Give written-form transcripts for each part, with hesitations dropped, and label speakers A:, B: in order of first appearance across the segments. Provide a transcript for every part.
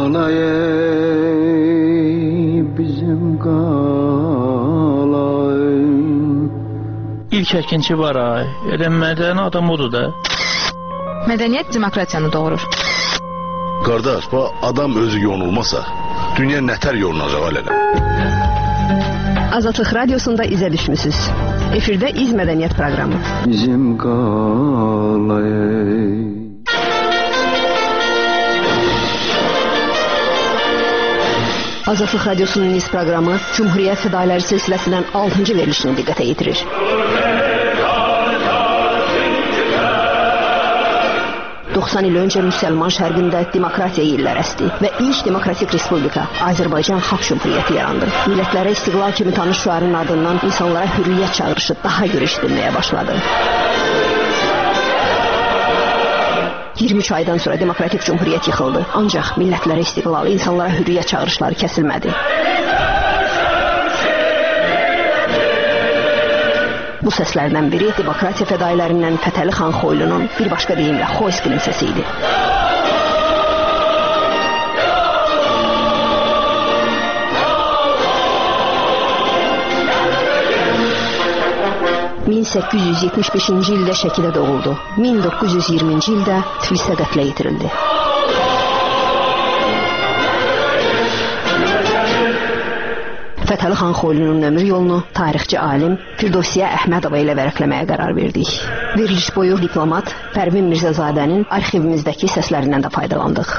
A: qalay bizim qalay.
B: İlk əkinçi var ay. Elə mədəni adam odur da.
C: Mədəniyyət demokratiyanı doğurur.
D: Qardaş, bu adam özü yonulmasa, dünya nətər yolunacaq elələ.
E: Azadlıq Radiosunda izə düşmüsünüz. Efirdə İz Mədəniyyət proqramı.
A: Bizim qalay.
E: Azadlıq Radiosunun İz proqramı Cumhuriyyət Fədailəri silsiləsindən 6-cı verilişini diqqətə yetirir. Il öncə müsəlman şərqində demokratiya illər əsdi və ilk demokratik respublika Azərbaycan Xalq Cümhuriyyəti yarandı. Millətlərə istiqlal kimi tanış şüarın ardından insanlara hürriyyət çağırışı daha gür eşidilməyə başladı. 23 aydan sonra demokratik cümhuriyyət yıxıldı. Ancaq millətlərə istiqlal, insanlara hürriyyət çağırışları kəsilmədi. Bu səslərdən biri demokratiya fədailərindən Fətəli xan Xoylunun, bir başqa deyimlə Xoyskinin səsi idi. ...1875-ci ildə Şəkidə doğuldu. 1920-ci ildə Tiflisdə qətlə yetirildi. Fətəli xan Xoylunun ömür yolunu tarixçi alim Firdovsiyə Əhmədova ilə vərəqləməyə qərar verdik. Veriliş boyu diplomat Pərvin Mirzəzadənin arxivimizdəki səslərindən də faydalandıq.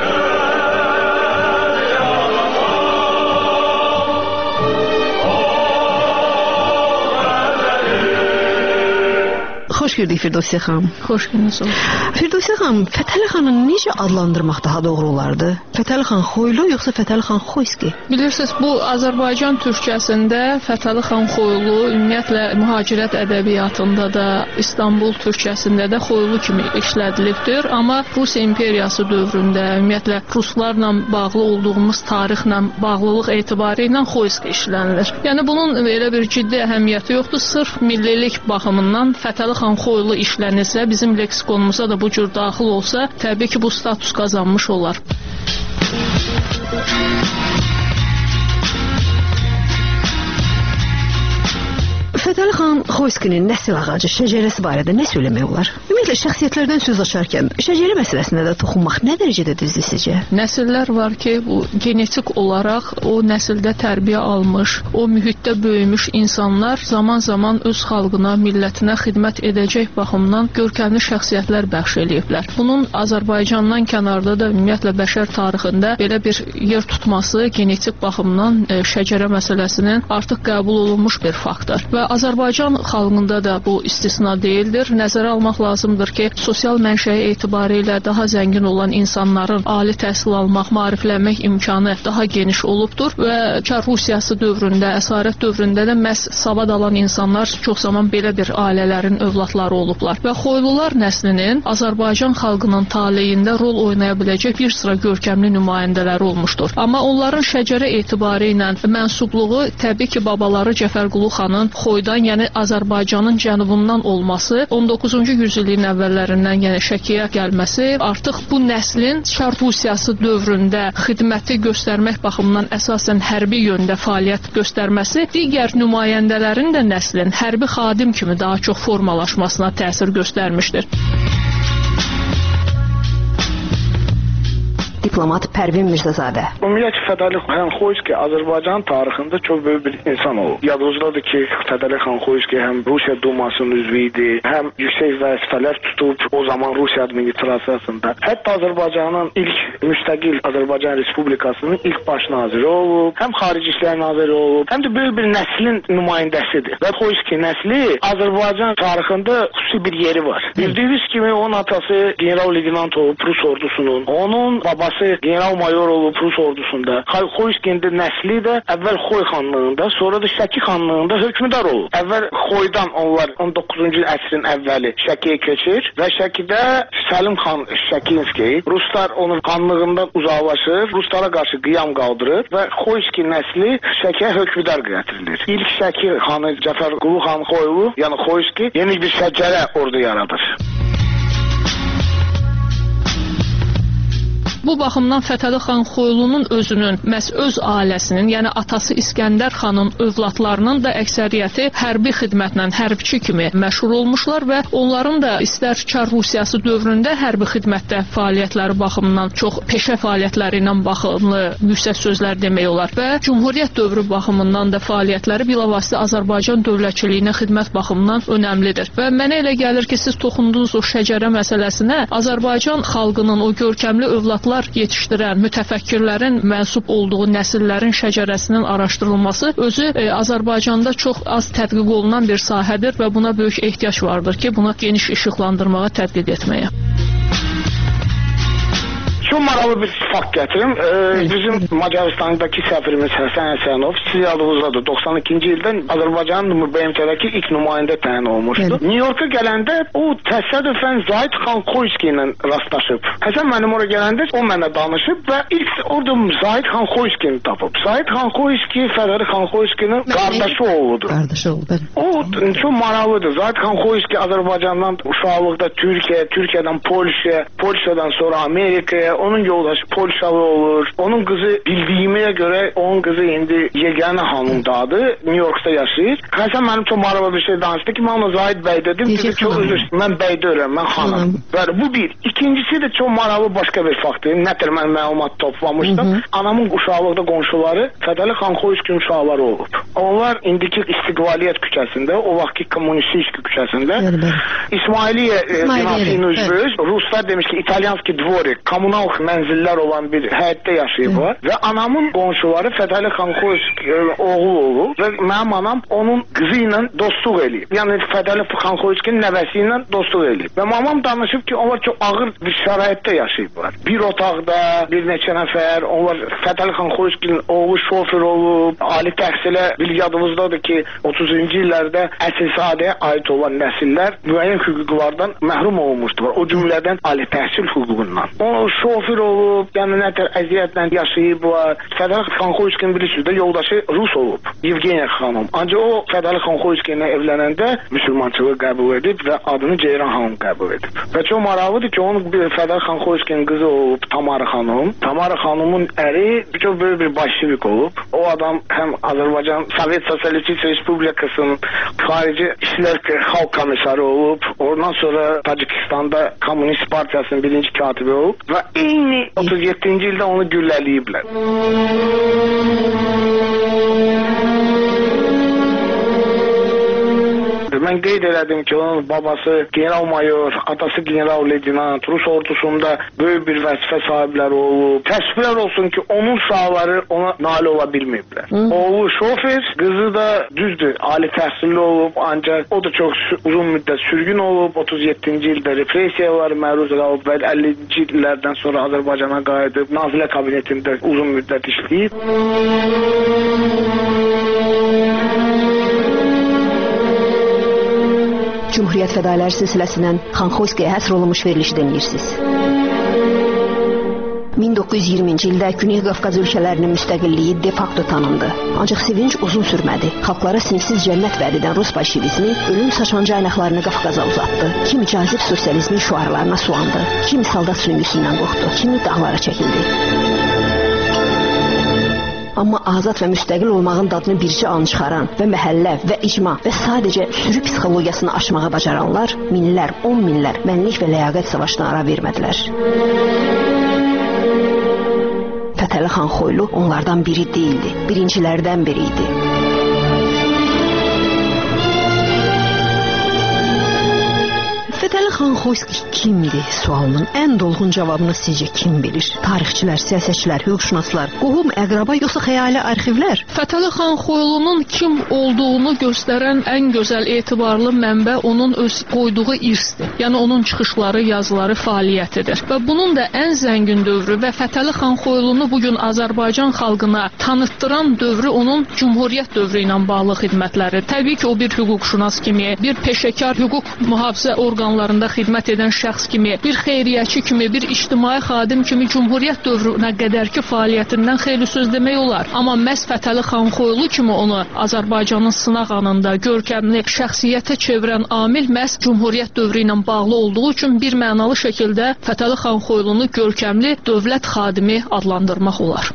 E: Xoş gördük Firdovsiyə xanım.
C: Xoş gördünüz.
E: Firdovsiyə xanım, Fətəli xanı necə adlandırmaq daha doğru olardı? Fətəli xan Xoylu yoxsa Fətəli xan Xoyski?
C: Bilirsiniz, bu Azərbaycan türkçəsində Fətəli xan Xoylu ümumiyyətlə mühacirət ədəbiyyatında da, İstanbul türkçəsində də Xoylu kimi işlədilibdir. Amma Rusiya imperiyası dövründə ümumiyyətlə ruslarla bağlı olduğumuz tarixlə bağlılıq etibarı ilə Xoyski işlənilir. Yəni bunun elə bir ciddi əhəmiyyəti yoxdur. Sırf millilik baxımından Fətəli xan Xoylu işlənirsə, bizim leksikonumuza da bu cür daxil olsa, təbii ki, bu status qazanmış olar.
E: Fətəli xan Xoyskinin nəsil ağacı, şəcərəsi barədə nə söyləmək olar? Ümumiyyətlə, şəxsiyyətlərdən söz açarkən şəcərə məsələsində də toxunmaq nə dərəcədə düzdür sizcə?
C: Nəsillər var ki, bu genetik olaraq o nəsildə tərbiyə almış, o mühitdə böyümüş insanlar zaman-zaman öz xalqına, millətinə xidmət edəcək baxımdan görkəmli şəxsiyyətlər bəxş eləyiblər. Bunun Azərbaycandan kənarda da ümumiyyətlə bəşər tarixində belə bir yer tutması genetik baxımdan şəcərə məsələsinin artıq qəbul olunmuş bir faktor. Və Azərbaycan xalqında da bu istisna deyildir. Nəzərə almaq lazımdır ki, sosial mənşəyi etibarilə daha zəngin olan insanların ali təhsil almaq, maariflənmək imkanı daha geniş olubdur və Çar Rusiyası dövründə, əsarət dövründə də məhz savad alan insanlar çox zaman belə bir ailələrin övladları olublar. Və Xoylular nəslinin Azərbaycan xalqının taleyində rol oynaya biləcək bir sıra görkəmli nümayəndələri olmuşdur. Amma onların şəcərə etibarı ilə mənsubluğu təbii ki, babaları Cəfərqulu xanın Xoydan, yəni Azərbaycanın cənubundan olması, 19-cu yüzilliyin əvvəllərindən, yəni Şəkiyə gəlməsi, artıq bu nəslin Çar Rusiyası dövründə xidməti göstərmək baxımından əsasən hərbi yöndə fəaliyyət göstərməsi, digər nümayəndələrin də nəslin hərbi xadim kimi daha çox formalaşmasına təsir göstərmişdir.
E: Diplomat Pərvin Mirzəzadə.
F: Ümumiyyətlə Fətəli xan Xoyski Azərbaycan tarixində çox böyük bir insan olub. Yadınızdadır ki, Fətəli xan Xoyski həm Rusiya Dumasının üzvü idi, həm yüksək vəzifələr tutub o zaman Rusiya administrasiyasında. Hətta Azərbaycanın ilk müstəqil Azərbaycan Respublikasının ilk baş naziri olub, həm xarici işlər naziri olub, həm də böyük bir nəslin nümayəndəsidir. Və Xoyski nəsli Azərbaycan tarixində xüsusi bir yeri var. Bildiyiniz kimi onun atası general-leytenant olub Rus ordusunun, onun babası general-mayor olub Rus ordusunda. Xoyskinin nəsli də əvvəl Xoy xanlığında, sonra da Şəki xanlığında hökmdar olub. Əvvəl Xoydan onlar 19-cu əsrin əvvəli Şəkiyə keçir və Şəkidə Səlim xan Şəkinski, Ruslar onun xanlığından uzaqlaşır, Ruslara qarşı qiyam qaldırır və Xoyski nəsli Şəkiyə hökmdar gətirilir. İlk Şəki xanı Cəfərqulu xan Xoylu, yəni Xoyski yeni bir şəcərə ordu yaradır.
C: Bu baxımdan Fətəli xan Xoylunun özünün, məhz öz ailəsinin, yəni atası İskəndər xanın övladlarının da əksəriyyəti hərbi xidmətlə, hərbçi kimi məşğul olmuşlar və onların da istər Çar Rusiyası dövründə hərbi xidmətdə fəaliyyətləri baxımından çox peşə fəaliyyətləri ilə baxımlı yüksək sözlər demək olar və Cümhuriyyət dövrü baxımından da fəaliyyətləri bilavasitə Azərbaycan dövlətçiliyinə xidmət baxımından önəmlidir. Və mənə elə gəlir ki, siz toxundunuz o şəcərə məsələsinə, Azərbaycan xalqının o görkəmli övladlar yetişdirən mütəfəkkirlərin mənsub olduğu nəsillərin şəcərəsinin araşdırılması özü Azərbaycanda çox az tədqiq olunan bir sahədir və buna böyük ehtiyac vardır ki, bunu geniş işıqlandırmağa tədqiq etməyə.
F: Çok maraqlı bir fakt gətirim. Bizim Macaristan'daki səfirimiz Həsən Həsənov siz yadınızdadır. 92-ci ildən Azərbaycanın BMT-dəki ilk nümayəndə təyin olmuşdu. New York'a gələndə o təsadüfən Zahid xan Xoyski ilə rastlaşıb. Həsən mənim oraya gələndə o mənə danışıb və ilk orada Zahid xan Xoyskini tapıb. Zahid xan Xoyski Fətəli xan Xoyskinin qardaşı oğludur.
E: Qardaşı oğlu.
F: O çox maraqlıdır. Zahid xan Xoyski Azərbaycandan uşaqlıqda Türkiyədən Polşadan sonra Amerikaya, onun yoldaşı Polşalı olur. Onun kızı bildiyimə görə onun kızı indi yeganə hanımdadır. New York'ta yaşayır. Həsən mənim çox maraqlı bir şey danışdı ki, mən ona Zahid bəy dedim. Dedi, çox üzr, mən bəy deyirəm, mən xanım. Bu bir. İkincisi de çok maraqlı başka bir faktdır. Nədir mən məlumat toplamışdım. Anamın uşaqlıqda qonşuları Fətəli xan Xoyski'nin uşaqları olub. Onlar indiki İstiqlaliyyət küçəsində, o vaxtki Kommunistik küçəsində İsmailiyyə binasının üzvüyüz. Ruslar demiş ki, İtalyanski dvorik, kommunal mənzillər olan bir həyətdə yaşayıblar və anamın qonşuları Fətəli xan Xoyski oğlu olub və mənim anam onun qızı ilə dostluq eləyib. Yəni Fətəli xan Xoyskinin nəvəsi ilə dostluq eləyib. Və mamam danışıb ki, onlar çox ağır bir şəraitdə yaşayıblar. Bir otaqda bir neçə nəfər, onlar Fətəli xan Xoyskinin oğlu şofer olub, ali təhsilə bil yadımızdadır ki, 30-cu illərdə əsilzadəyə aid olan nəsillər müəyyən hüquqlardan məhrum olmuşdular. O cümlədən ali təhsil hüququndan. O şofer olub, yəni nətər əziyyətlə yaşayıblar. Fətəli xan Xoyskinin bilirsiniz də yoldaşı Rus olub, Yevgeniya xanım. Ancaq o Fətəli xan Xoyski ilə evlənəndə müsəlmançılığı qəbul edib və adını Ceyran xanım qəbul edib. Və çox maraqlıdır ki, onun Fətəli xan Xoyskinin qızı olub Tamara xanım. Tamara xanımın əri çox böyük bir başçılık olub. O adam həm Azərbaycan Sovet Sosialist Respublikasının xarici İşlər Xalq Komissarı olub. Ondan sonra Tacikistanda Komünist Partiyasının birinci katibi olub və eyni 37-ci ildə onu gülləliyiblər. Mən qeyd elədim ki, onun babası general-mayor, atası general-leytenant, Rus ordusunda böyük bir vəzifə sahibləri olub. Təəssüflər olsun ki, onun uşaqları ona nail ola bilməyiblər. Oğlu şofer, qızı da düzdür, ali təhsilli olub, ancaq o da çox uzun müddət sürgün olub. 37-ci ildə repressiyalar məruz qalıb və 50-ci illərdən sonra Azərbaycana qayıdıb, Nazirlər Kabinetində uzun müddət işləyib.
E: Cümhuriyyət fədailər silsiləsindən Xan Xoyskiyə həsr olunmuş verilişi dinləyirsiniz. 1920-ci ildə Güney Qafqaz ölkələrinin müstəqilliyi de facto tanındı. Ancaq sevinç uzun sürmədi. Xalqlara sinifsiz cənnət vəd edən Rus bolşevizmi ölüm saçan caynaqlarını Qafqaza uzatdı. Kimi cazib sosializmin şüarlarına suandı. Kimi saldat süngüsündən qorxdu. Kimi dağlara çəkildi. Amma azad və müstəqil olmağın dadını bircə an çıxaran və məhəllə və icma və sadəcə sürü psixologiyasını aşmağa bacaranlar minlər, 10 minlər mənlik və ləyaqət savaşına ara vermədilər. Fətəli xan Xoylu onlardan biri deyildi, birincilərdən biri idi. Fətəli xan Xoyski kimdir sualının ən dolğun cavabını sizcə kim bilir? Tarixçilər, siyasətçilər, hüquqşünaslar, qohum, əqraba yoxsa xəyali arxivlər?
C: Fətəli xan Xoylunun kim olduğunu göstərən ən gözəl etibarlı mənbə onun öz qoyduğu irsdir. Yəni onun çıxışları, yazıları, fəaliyyətidir. Və bunun da ən zəngin dövrü və Fətəli xan Xoylunu bugün Azərbaycan xalqına tanıtdıran dövrü onun Cümhuriyyət dövrü ilə bağlı xidmətləri. Təbii ki, o bir hüquqşünas kimi, bir peşəkar hüquq mühafizə orqanları imkanlarında xidmət edən şəxs kimi, bir xeyriyyəçi kimi, bir ictimai xadim kimi Cümhuriyyət dövrünə qədərki fəaliyyətindən xeyli söz demək olar. Amma məhz Fətəli Xanxoylu kimi onu Azərbaycanın sınaq anında görkəmli şəxsiyyətə çevirən amil məhz Cümhuriyyət dövrü ilə bağlı olduğu üçün bir mənalı şəkildə Fətəli Xanxoylunu görkəmli dövlət xadimi adlandırmaq olar.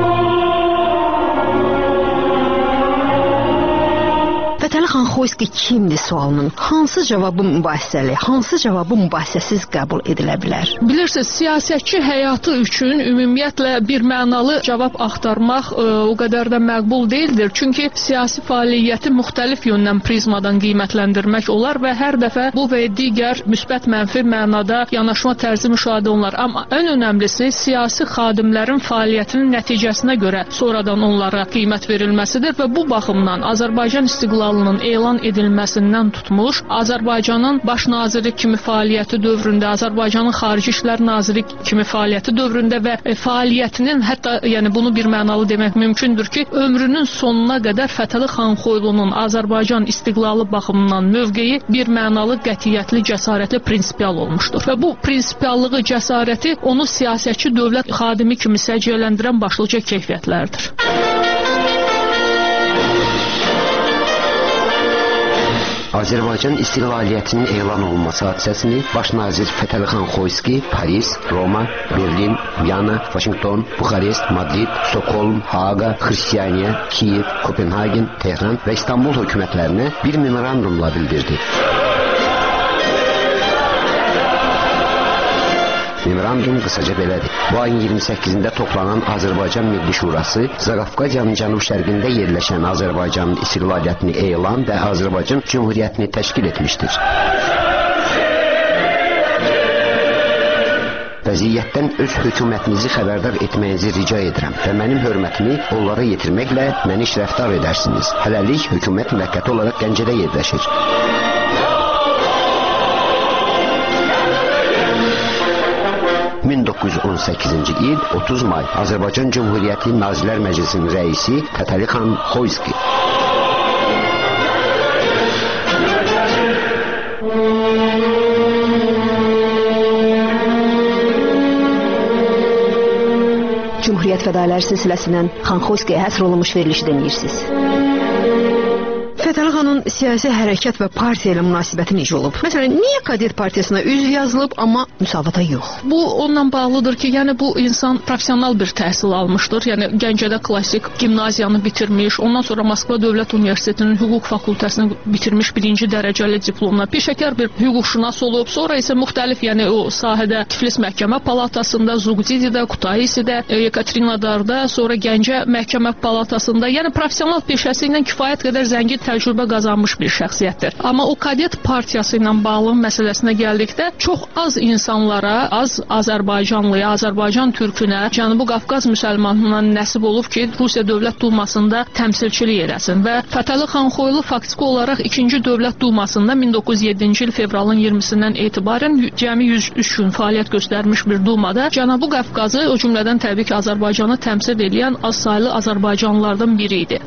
E: Fətəli Xanxoyski kimdir sualının hansı cavabı mübahisəli, hansı cavabı mübahisəsiz qəbul edilə bilər?
C: Bilirsiniz, siyasətçi həyatı üçün ümumiyyətlə bir mənalı cavab axtarmaq o qədər də məqbul deyildir. Çünki siyasi fəaliyyəti müxtəlif yöndən prizmadan qiymətləndirmək olar və hər dəfə bu və digər müsbət mənfi mənada yanaşma tərzi müşahidə olunur. Amma ən önəmlisi siyasi xadimlərin fəaliyyətinin nəticəsinə görə sonradan onlara qiymət verilməsidir və bu baxımdan Azərbaycan istiqlalının elan edilməsindən tutmuş, Azərbaycanın baş naziri kimi fəaliyyəti dövründə, Azərbaycanın xarici işlər naziri kimi fəaliyyəti dövründə və fəaliyyətinin hətta yəni bunu bir mənalı demək mümkündür ki, ömrünün sonuna qədər Fətəli Xanxoylunun Azərbaycan istiqlalı baxımından mövqeyi bir mənalı, qətiyyətli, cəsarətli, prinsipial olmuşdur. Və bu prinsipiallığı, cəsarəti onu siyasətçi dövlət xadimi kimi səciyyələndirən başlıca keyfiyyətlərdir.
G: Azərbaycan istiqlaliyyətinin elan olunması hadisəsini baş nazir Fətəli Xanxoyski Paris, Roma, Berlin, Viyana, Vaşinqton, Buxarest, Madrid, Stokholm, Haaqa, Xristianiya, Kiyev, Kopenhagen, Tehran və İstanbul hökumətlərinə bir memorandumla bildirdi. Memorandum qısaca belədir. Bu ayın 28-də toplanan Azərbaycan Milli Şurası Zaqafqaziyanın cənub-şərqində yerləşən Azərbaycanın istiqlaliyyətini elan və Azərbaycan Cümhuriyyətini təşkil etmişdir. Vəziyyətdən öz hökumətinizi xəbərdar etməyinizi rica edirəm və mənim hörmətimi onlara yetirməklə məni şərəfdar edərsiniz. Hələlik hökumət müvəqqəti olaraq Gəncədə yerləşir. 1918-ci il 30 may Azərbaycan Cümhuriyyəti Nazirlər Məclisinin rəisi Fətəli Xanxoyski.
E: Cümhuriyyət fədailər silsiləsindən Xanxoyskiyə həsr olunmuş verilişi dinləyirsiniz. Fətəli xanın siyasi hərəkat və partiya ilə münasibəti necə olub? Məsələn, niyə Kadet partiyasına üzv yazılıb, amma müsavata yox?
C: Bu onunla bağlıdır ki, yəni bu insan professional bir təhsil almışdır. Yəni Gəncədə klassik gimnaziyanı bitirmiş, ondan sonra Moskva Dövlət Universitetinin hüquq fakültəsini bitirmiş birinci dərəcəli diplomla peşəkar bir hüquqşünas olub. Sonra isə müxtəlif, yəni o sahədə Tiflis Məhkəmə Palatasında, Zuqdididə, Kutaisidə, Yekaterinodarda, sonra Gəncə Məhkəmə Palatasında, yəni professional peşəsi ilə kifayət qədər zəngin təcrübə qazanmış bir şəxsiyyətdir. Amma o Kadet partiyası ilə bağlı məsələsinə gəldikdə çox az insanlara, az Azərbaycanlıya, Azərbaycan türkünə, Cənubi Qafqaz müsəlmanına nəsib olub ki, Rusiya Dövlət Dumasında təmsilçilik eləsin və Fətəli Xanxoylu faktiki olaraq 2-ci Dövlət Dumasında 1907-ci il fevralın 20-sindən etibarən cəmi 103 gün fəaliyyət göstərmiş bir dumada Cənubi Qafqazı, o cümlədən təbii ki, Azərbaycanı təmsil edən az saylı Azərbaycanlılardan biri idi.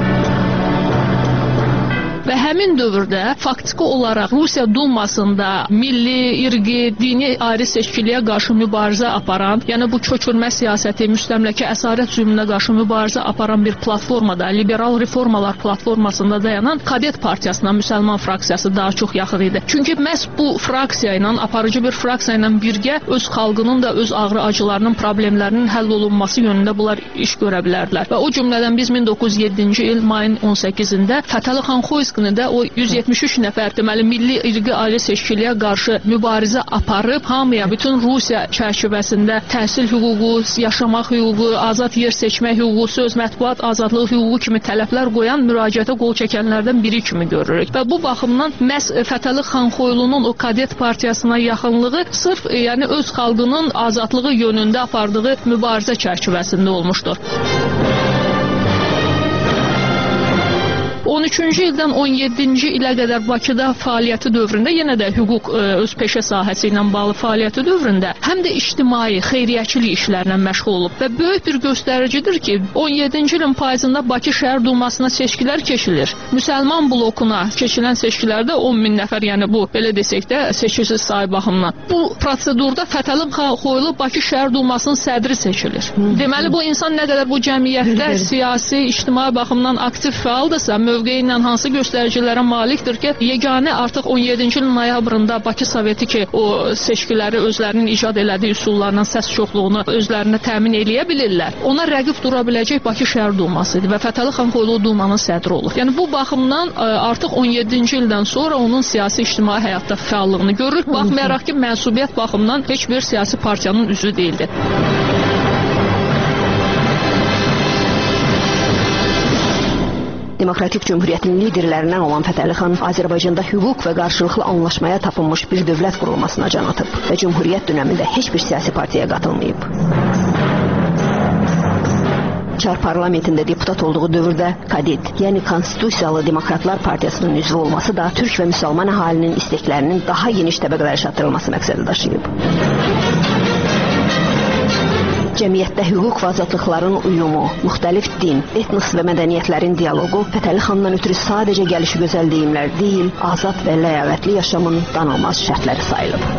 C: Və həmin dövrdə faktiki olaraq Rusiya Dumasında milli, irqi, dini ayrı seçkiliyə qarşı mübarizə aparan, yəni bu köçürmə siyasəti, müstəmləkə əsarət zülmünə qarşı mübarizə aparan bir platformada, liberal reformalar platformasında dayanan Kadet partiyasına müsəlman fraksiyası daha çox yaxın idi. Çünki məhz bu fraksiya ilə, aparıcı bir fraksiya ilə birgə öz xalqının da öz ağrı acılarının, problemlərinin həll olunması yönündə bunlar iş görə bilərdilər. Və o cümlədən biz 1907-ci il mayın 18-də Fətəli Xanxoyski də o 173 nəfər deməli milli irqi ayrı seçkiliyə qarşı mübarizə aparıb hamıya bütün Rusiya çərçivəsində təhsil hüququ, yaşamaq hüququ, azad yer seçmə hüququ, söz mətbuat azadlığı hüququ kimi tələblər qoyan müraciətə qol çəkənlərdən biri kimi görürük. Və bu baxımdan məhz Fətəli Xanxoylunun o Kadet partiyasına yaxınlığı sırf yəni öz xalqının azadlığı yönündə apardığı mübarizə çərçivəsində olmuşdur. O 13-cü ildən 17-ci ilə qədər Bakıda fəaliyyəti dövründə, yenə də hüquq öz peşə sahəsi ilə bağlı fəaliyyəti dövründə həm də ictimai, xeyriyyəçilik işlərlə məşğul olub və böyük bir göstəricidir ki, 17-ci ilin payızında Bakı Şəhər Dumasına seçkilər keçilir. Müsəlman blokuna keçilən seçkilərdə 10 min nəfər, yəni bu, belə desək də, seçicisiz sayı baxımından. Bu prosedurda Fətəli xan Xoylu Bakı Şəhər Dumasının sədri seçilir. Deməli, bu insan nə qədər bu cəmiyyətdə siyasi, ictimai baxımdan aktiv fəaldırsa, mövqeyi ilə hansı göstəricilərə malikdir ki, yeganə artıq 17-ci ilin noyabrında Bakı Soveti ki, o seçkiləri özlərinin icad elədiyi üsullarla səs çoxluğunu özlərinə təmin eləyə bilirlər. Ona rəqib dura biləcək Bakı Şəhər Duması idi və Fətəli xan Xoylu Dumanın sədri olur. Yəni bu baxımdan artıq 17-ci ildən sonra onun siyasi ictimai həyatda fəallığını görürük. Baxmayaraq ki, mənsubiyyət baxımından heç bir siyasi partiyanın üzvü deyildi.
E: Demokratik Cümhuriyyətin liderlərindən olan Fətəli xan Azərbaycanda hüquq və qarşılıqlı anlaşmaya tapılmış bir dövlət qurulmasına can atıb və Cümhuriyyət dönəmində heç bir siyasi partiyaya qatılmayıb. Çar parlamentində deputat olduğu dövrdə Kadit, yəni Konstitusiyalı Demokratlar Partiyasının üzvü olması da türk və müsəlman əhalinin isteklərinin daha geniş təbəqələrə çatdırılması məqsədi daşıyıb. Cəmiyyətdə hüquq və azadlıqların uyumu, müxtəlif din, etnos və mədəniyyətlərin dialoqu Fətəli xandan ötürü sadəcə gəlişi gözəl deyimlər deyil, azad və ləyaqətli yaşamın danılmaz şərtləri sayılıb.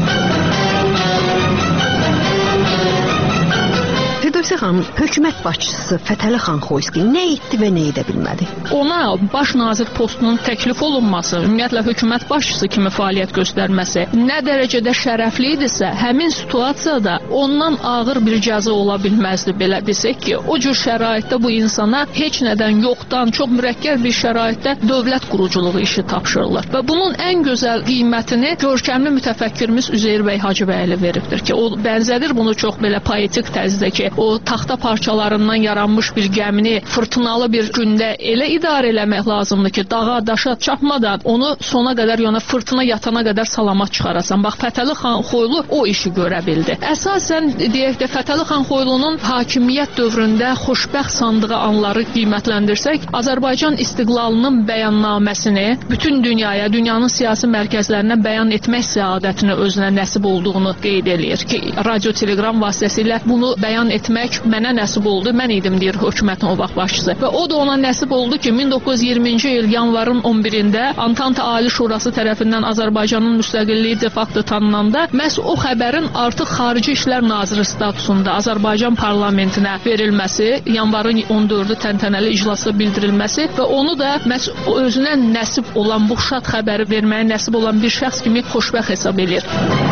E: Firdevsə xanım, hökumət başçısı Fətəli xan Xoyski nə etdi və nə edə bilmədi?
C: Ona baş nazir postunun təklif olunması, ümumiyyətlə hökumət başçısı kimi fəaliyyət göstərməsi nə dərəcədə şərəfli idisə, həmin situasiyada ondan ağır bir cəza ola bilməzdi. Belə desək ki, o cür şəraitdə bu insana heç nədən yoxdan, çox mürəkkəb bir şəraitdə dövlət quruculuğu işi tapşırılır. Və bunun ən gözəl qiymətini görkəmli mütəfəkkirimiz Üzeyir bəy Hacıbəyli veribdir ki, o bənzədir bunu çox belə poetik tərzdə ki, o taxta parçalarından yaranmış bir gəmini fırtınalı bir gündə elə idarə eləmək lazımdır ki, dağa, daşa çapmadan onu sona qədər, yəni fırtına yatana qədər salamat çıxarasan. Bax, Fətəli xan Xoylu o işi görə bildi. Əsasən, deyək də, Fətəli xan Xoylunun hakimiyyət dövründə xoşbəxt sandığı anları qiymətləndirsək, Azərbaycan istiqlalının bəyannaməsini bütün dünyaya, dünyanın siyasi mərkəzlərinə bəyan etmək səadətini özünə nəsib olduğunu qeyd eləyir ki, radio-telegram vasitəsilə bunu bəyan etmək mənə nəsib oldu. Mən idim, deyir hökumətin o vaxt başçısı. Və o da ona nəsib oldu ki, 1920-ci il yanvarın 11-də Antanta Ali Şurası tərəfindən Azərbaycanın müstəqilliyi de facto tanınanda məhz o xəbərin artıq Xarici İşlər Naziri statusunda Azərbaycan parlamentinə verilməsi, yanvarın 14-ü təntənəli iclasda bildirilməsi və onu da məhz özünə nəsib olan bu şad xəbəri verməyə nəsib olan bir şəxs kimi xoşbəxt hesab edir.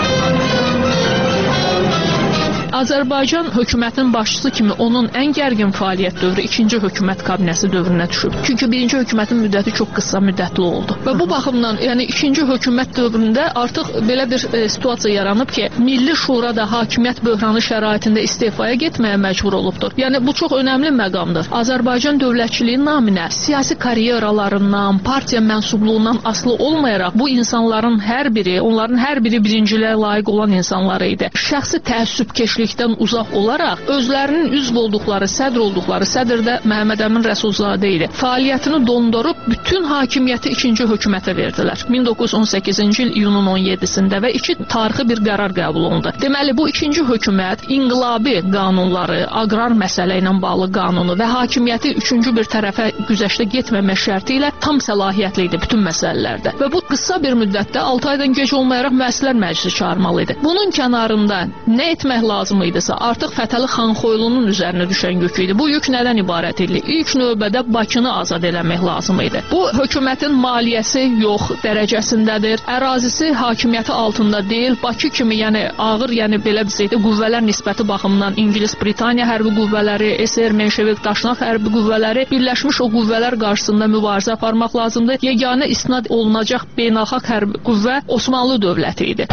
C: Azərbaycan hökumətinin başçısı kimi onun ən gərgin fəaliyyət dövrü 2-ci hökumət kabinəsi dövrünə düşüb. Çünki 1-ci hökumətin müddəti çox qısa müddətli oldu. Və bu baxımdan, yəni 2-ci hökumət dövründə artıq belə bir situasiya yaranıb ki, Milli Şura da hakimiyyət böhranı şəraitində istifaya getməyə məcbur olubdur. Yəni bu çox önəmli məqamdır. Azərbaycan dövlətçiliyi naminə siyasi karyeralarından, partiya mənsubluğundan asılı olmayaraq bu insanların hər biri, onların hər biri birinciliyə layiq olan insanları idi. Şəxsi təəssübkeşlikdən uzaq olaraq özlərinin üzv olduqları, sədr də Məhəmməd Əmin Rəsulzadə idi. Fəaliyyətini dondurub bütün hakimiyyəti 2-ci hökumətə verdilər. 1918-ci il iyunun 17-sində və 2 tarixi bir qərar qəbul olundu. Deməli, bu 2-ci hökumət inqilabi qanunları, aqrar məsələ ilə bağlı qanunu və hakimiyyəti 3-cü bir tərəfə güzəştə getməmək şərti ilə tam səlahiyyətli idi bütün məsələlərdə. Və bu qısa bir müddətdə 6 aydan gec olmayaraq Müəssislər Məclisi çağırmalı idi. Bunun kənarında nə etmək lazım idisə, artıq Fətəli xan Xoylunun üzərinə düşən yük idi. Bu yük nədən ibarət idi? İlk növbədə Bakını azad eləmək lazım idi. Bu hökumətin maliyyəsi yox dərəcəsindədir. Ərazisi hakimiyyəti altında deyil. Bakı kimi, yəni ağır, yəni belə bizdə qüvvələr nisbəti baxımından İngilis, Britaniya hərbi qüvvələri, SR, Menşevik, Daşnaq hərbi qüvvələri birləşmiş o qüvvələr qarşısında mübarizə aparmaq lazımdır. Yeganə istinad olunacaq beynəlxalq hərbi qüvvə Osmanlı dövləti idi.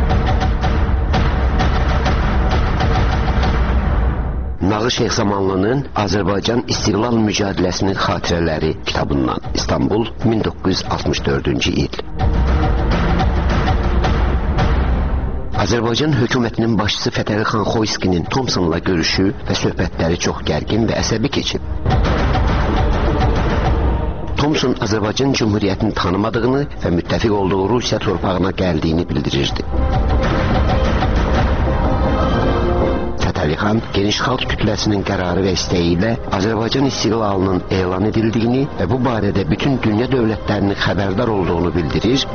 G: Nağı Şeyxzamanlının Azərbaycan İstiqlal Mücadiləsinin Xatirələri kitabından, İstanbul, 1964-cü il. Azərbaycan hökumətinin başçısı Fətəli xan Xoyskinin Thomsonla görüşü və söhbətləri çox gərgin və əsəbi keçib. Thompson Azərbaycan Cümhuriyyətini tanımadığını və müttəfiq olduğu Rusiya torpağına gəldiyini bildirirdi. Fətəli geniş xalq kütləsinin qərarı və istəyi ilə Azərbaycan istiqlalının elan edildiyini və bu barədə bütün dünya dövlətlərinin xəbərdar olduğunu bildirir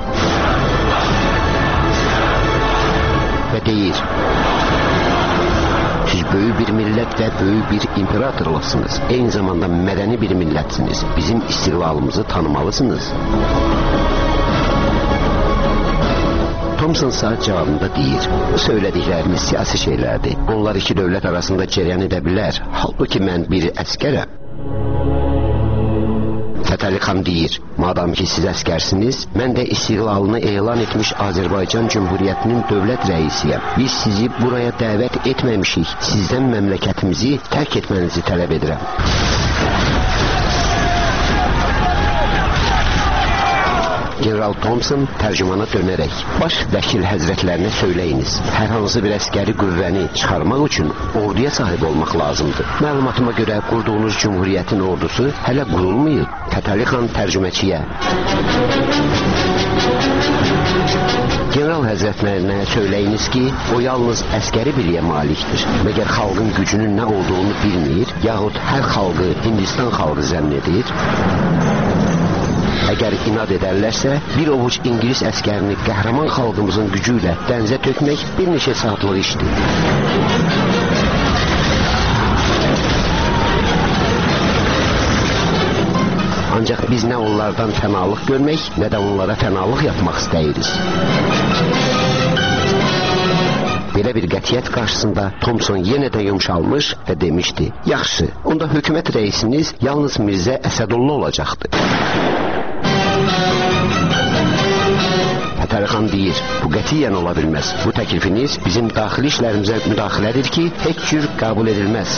G: və deyir: siz böyük bir millət və böyük bir imperatorluqsınız. Eyni zamanda mədəni bir millətsiniz. Bizim istiqlalımızı tanımalısınız. Thompson saat cavabında deyir: söylədiklərimiz siyasi şeylərdir. Onlar iki dövlət arasında cəryan edə bilər. Halbuki mən bir əskərəm. Fətəli xan deyir: madam ki siz əskərsiniz, mən də istiqlalını elan etmiş Azərbaycan Cümhuriyyətinin dövlət rəisiyəm. Biz sizi buraya dəvət etməmişik. Sizdən məmləkətimizi tərk etmənizi tələb edirəm. General Thompson tərcümana dönərək: baş vəkil həzrətlərinə söyləyiniz, hər hansı bir əskəri qüvvəni çıxarmaq üçün orduya sahib olmaq lazımdır. Məlumatıma görə qurduğunuz Cümhuriyyətin ordusu hələ qurulmayıb. Fətəli xan tərcüməçiyə: general həzrətlərinə söyləyiniz ki, o yalnız əskəri biliyə malikdir. Məgər xalqın gücünün nə olduğunu bilmir, yaxud hər xalqı Hindistan xalqı zənn edir? Əgər inad edərlərsə, bir ovuc İngilis əskərini qəhrəman xalqımızın gücü ilə dənizə tökmək bir neçə saatlıq işdir. Ancaq biz nə onlardan fənalıq görmək, nə də onlara fənalıq yapmaq istəyirik. Belə bir qətiyyət qarşısında Thompson yenə də yumşalmış və demişdi: yaxşı, onda hökumət rəisiniz yalnız Mirzə Əsədulla olacaqdır. Fətəli xan deyir: bu qətiyyən ola bilməz. Bu təklifiniz bizim daxili işlərimizə müdaxilədir ki, heç cür qəbul edilməz.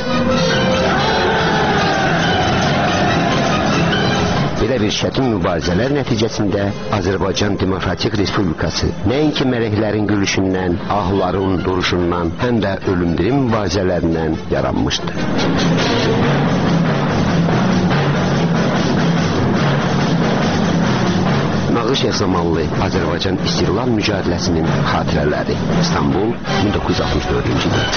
G: Belə bir çətin mübarizələr nəticəsində Azərbaycan Demokratik Respublikası nəinki mələklərin gülüşündən, ahların duruşundan, həm də ölümdirim mübarizələrindən yaranmışdır. Nağış Yasamanlı Azərbaycan İstiqlal Mücadeləsinin xatirələri. İstanbul, 1964-cü il.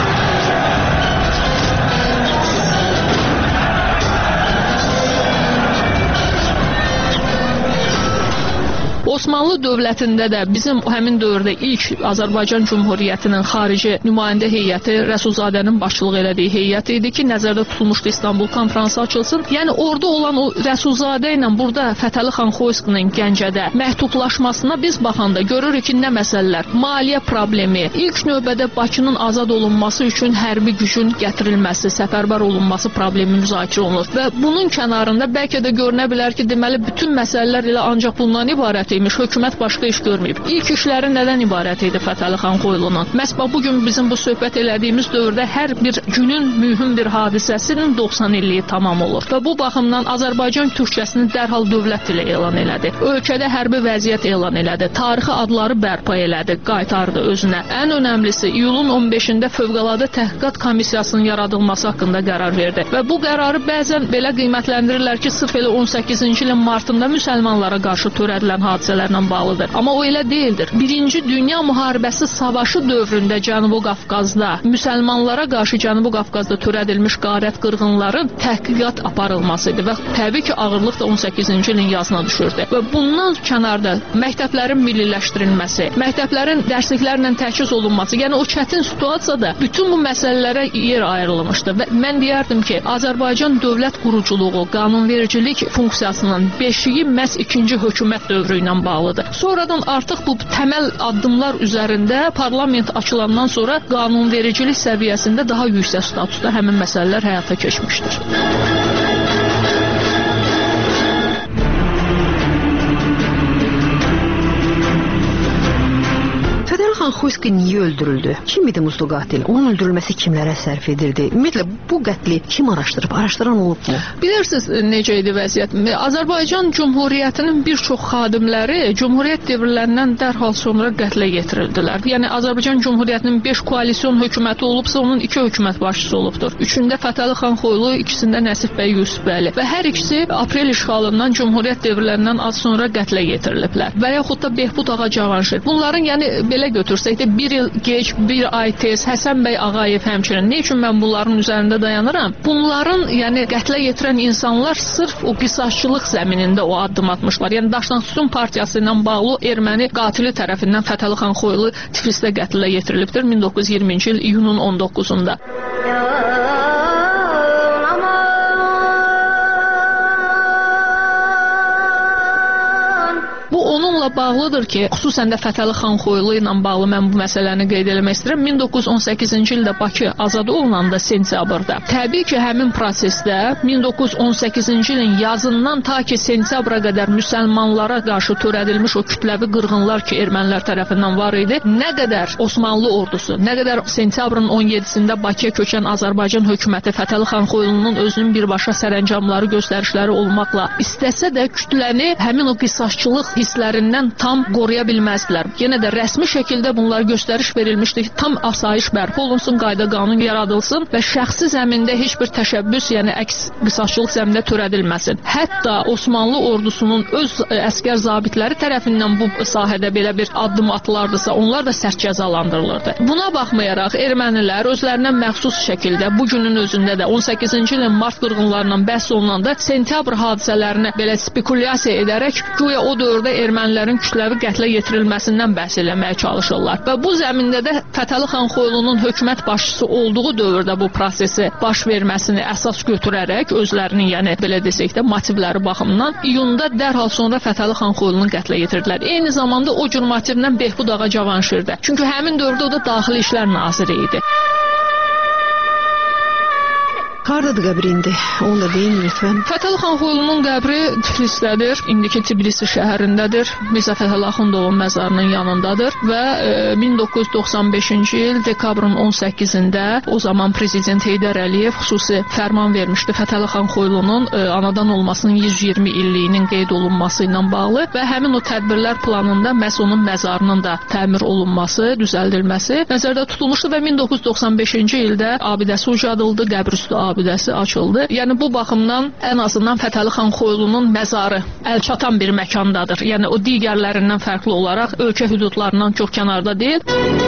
C: Osmanlı dövlətində də bizim həmin dövrdə ilk Azərbaycan Cümhuriyyətinin xarici nümayəndə heyəti Rəsulzadənin başçılıq elədiyi heyət idi ki, nəzərdə tutulmuşdu İstanbul konfransı açılsın. Yəni orada olan o Rəsulzadə ilə burada Fətəli xan Xoyskinin Gəncədə məhdudlaşmasına biz baxanda görürük ki, nə məsələlər? Maliyyə problemi, ilk növbədə Bakının azad olunması üçün hərbi gücün gətirilməsi, səfərbər olunması problemi müzakirə olunur və bunun kənarında bəlkə də görünə bilər ki, deməli bütün məsələlər elə ancaq bundan ibarət imiş, hökumət başqa iş görməyib. İlk işləri nədən ibarət idi Fətəli xan Xoylu'nun? Məhz bugün bizim bu söhbət elədiyimiz dövrdə hər bir günün mühüm bir hadisəsinin 90 illiyi tamam olur. Və bu baxımdan Azərbaycan Türkçəsini dərhal dövlət dili elan elədi. Ölkədə hərbi vəziyyət elan elədi. Tarixi adları bərpa elədi, qaytardı özünə. Ən önəmlisi iyulun 15-də Fövqəladə Təhqiqat Komissiyasının yaradılması haqqında qərar verdi. Və bu qərarı bəzən belə qiymətləndirirlər ki, sırf elə 18-ci ilin martında müsəlmanlara qarşı törədilən hadisələrlə bağlıdır. Amma o elə deyildir. Birinci Dünya Müharibəsi savaşı dövründə Cənubi Qafqazda müsəlmanlara qarşı Cənubi Qafqazda törədilmiş qarət qırğınların təhqiqat aparılmasıydı və təbii ki, ağırlıq da 18-ci ilin yazına düşürdü. Və bundan kənarda məktəblərin milliləşdirilməsi, məktəblərin dərsliklərlə təchiz olunması, yəni o çətin situasiyada bütün bu məsələlərə yer ayrılmışdı və mən deyərdim ki, Azərbaycan dövlət quruculuğu, qanunvericilik funksiyasının beşiyi məhz ikinci hökumət dövrü ilə bağlıdır. Sonradan artıq bu təməl addımlar üzərində parlament açılandan sonra qanunvericilik səviyyəsində daha yüksək statusda həmin məsələlər həyata keçmişdir.
E: Xan Xoyski niyə öldürüldü? Kim idi muzlu qatil? Onun öldürülməsi kimlərə sərf edildi? Ümumiyyətlə bu qətli kim araşdırıb? Araşdıran olubmu?
C: Bilirsiniz necə idi vəziyyət? Azərbaycan Cümhuriyyətinin bir çox xadimləri Cümhuriyyət dövrlərindən dərhal sonra qətlə yetirildilər. Yəni Azərbaycan Cümhuriyyətinin 5 koalisyon hökuməti olubsa, onun 2 hökumət başçısı olubdur. 3-ündə Fətəli xan Xoylu, 2-sində Nəsib bəy Yusufbəli və hər ikisi aprel işğalından Cümhuriyyət dövrlərindən az sonra qətlə yetiriliblər. Və yaxud da Behbud ağa Cavanşir. Bunların yəni belə götürsək də 1 il geç, 1 ay tez Həsən bəy Ağayev həmçinin. Nə üçün mən bunların üzərində dayanıram? Bunların yəni qətlə yetirən insanlar sırf o qisasçılıq zəminində o addım atmışlar. Yəni Daşnaqsütun partiyası ilə bağlı erməni qatili tərəfindən Fətəli xan Xoylu Tiflisdə qətlə yetirilibdir 1920-ci il iyunun 19-unda. Bu onunla bağlıdır ki, xüsusən də Fətəli xan Xoylu ilə bağlı mən bu məsələni qeyd etmək istəyirəm. 1918-ci ildə Bakı azad olunanda sentyabrda. Təbii ki, həmin prosesdə 1918-ci ilin yazından ta ki sentyabra qədər müsəlmanlara qarşı törədilmiş o kütləvi qırğınlar ki, ermənilər tərəfindən var idi. Nə qədər Osmanlı ordusu, nə qədər sentyabrın 17-sində Bakıya köçən Azərbaycan hökuməti Fətəli xan Xoylunun özünün birbaşa sərəncamları, göstərişləri olmaqla istəsə də kütləni həmin o qisasçılıq hisslərindən tam qoruya bilməzdilər. Yenə də rəsmi şəkildə bunlar göstəriş verilmişdi ki, tam asayiş bərpa olunsun, qayda qanun yaradılsın və şəxsi zəmində heç bir təşəbbüs, yəni əks qisasçılıq zəmində törədilməsin. Hətta Osmanlı ordusunun öz əskər zabitləri tərəfindən bu sahədə belə bir addım atılardısa, onlar da sərt cəzalandırılırdı. Buna baxmayaraq ermənilər özlərinə məxsus şəkildə bu günün özündə də 18-ci ilin mart qırğınlarından bəhs olunanda sentyabr hadisələrini belə spekulyasiya edərək güya o dövrdə ermənilərin kütləvi qətlə yetirilməsindən bəhs eləməyə çalışırlar. Və bu zəmində də Fətəli xan Xoylunun hökumət başçısı olduğu dövrdə bu prosesi baş verməsini əsas götürərək özlərinin, yəni belə desək də motivləri baxımından iyunda dərhal sonra Fətəli xan Xoylunu qətlə yetirdilər. Eyni zamanda o cür motivlə Behbud ağa Cavanşir də. Çünki həmin dövrdə o da Daxili İşlər naziri idi.
E: Hardadır qəbri indi? Onu da deyin lütfən.
C: Fətəli xan Xoylunun qəbri Tiflisdədir. İndiki Tbilisi şəhərindədir. Mirzə Fətəli Axundovun məzarının yanındadır və 1995-ci il dekabrın 18-də o zaman prezident Heydər Əliyev xüsusi fərman vermişdi Fətəli xan Xoylunun anadan olmasının 120 illiyinin qeyd olunması ilə bağlı və həmin o tədbirlər planında məhz onun məzarının da təmir olunması, düzəldilməsi nəzərdə tutulmuşdu və 1995-ci ildə abidəsi ucadıldı, qəbrüstü abidəsi açıldı. Yəni bu baxımdan ən azından Fətəli xan Xoylunun məzarı əlçatan bir məkandadır. Yəni o digərlərindən fərqli olaraq ölkə hüdudlarından çox kənarda deyil.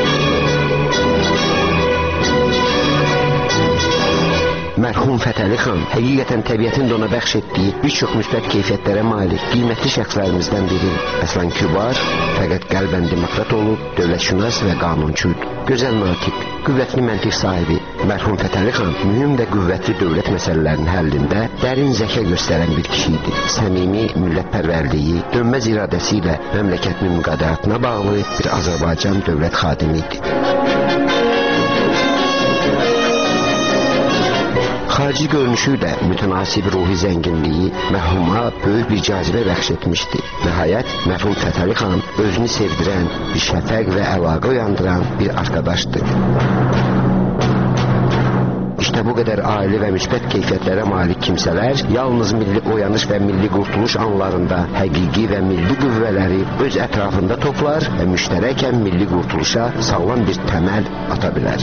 G: Mərhum Fətəli xan həqiqətən təbiətin də ona bəxş etdiyi bir çox müsbət keyfiyyətlərə malik qiymətli şəxslərimizdən biri. Əslən kübar, fəqət qəlbən demokrat olub, dövlətşünas və qanunçuydu. Gözəl natiq, qüvvətli məntiq sahibi mərhum Fətəli xan mühüm və qüvvətli dövlət məsələlərinin həllində dərin zəka göstərən bir kişi idi. Səmimi millətpərvərliyi, dönməz iradəsi ilə məmləkətinin müqəddəratına bağlı bir Azərbaycan dövlət xadimi idi. Xarici görünüşü də mütənasib ruhi zənginliyi mərhuma böyük bir cazibə bəxş etmişdi. Nəhayət, mərhum Fətəli xan özünü sevdirən, bir şəfəq və əlaqə uyandıran bir arkadaşdır. İşte bu qədər aili və müsbət keyfiyyətlərə malik kimsələr yalnız milli oyanış və milli qurtuluş anlarında həqiqi və milli qüvvələri öz ətrafında toplar və müştərəkən milli qurtuluşa sağlam bir təməl ata bilər.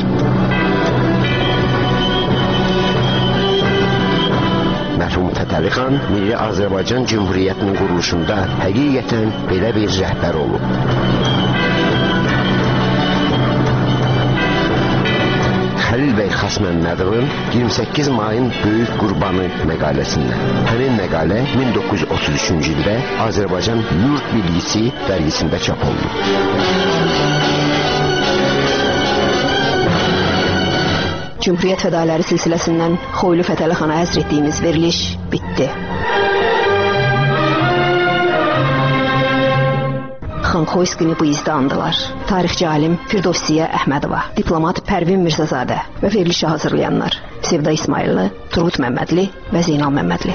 G: Mərhum Fətəli xan Milli Azərbaycan Cümhuriyyətinin quruluşunda həqiqətən belə bir rəhbər olub. Xəlil bəy Xasməmmədovun 28 mayın Böyük Qurbanı məqaləsindən. Həmin məqalə 1933-cü ildə Azərbaycan Yurt Bilgisi dərgisində çap olundu.
E: Cümhuriyyət fədaləri silsiləsindən Xoylu Fətəli xana həsr etdiyimiz veriliş bitdi. Xan Xoyskini bu izdə andılar. Tarixçi alim Firdovsiyə Əhmədova, diplomat Pərvin Mirzazadə və verilişi hazırlayanlar Sevda İsmayıllı, Turgut Məmmədli və Zeynal Məmmədli.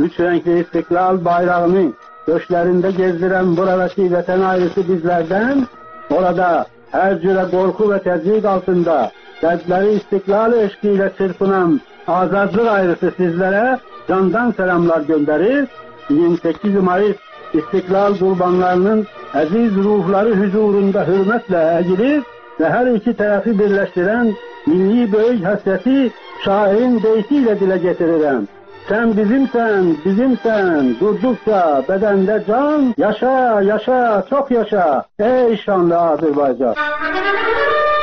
H: üç renkli istiklal bayrağını göçlerinde gezdiren buradaki vatan ailesi bizlerden, orada her cüre korku ve tezyiq altında kalpleri istiklal eşkiyle çırpınan azadlık ayrısı sizlere candan selamlar gönderir. 28 Mayıs İstiklal kurbanlarının aziz ruhları huzurunda hürmetle eğilir ve her iki tarafı birleştiren milli büyük hasreti şairin deyişiyle dile getirirəm. Sen bizimsen, bizimsen, durdukça bedende can, yaşa, yaşa, çok yaşa, ey şanlı Azerbaycan.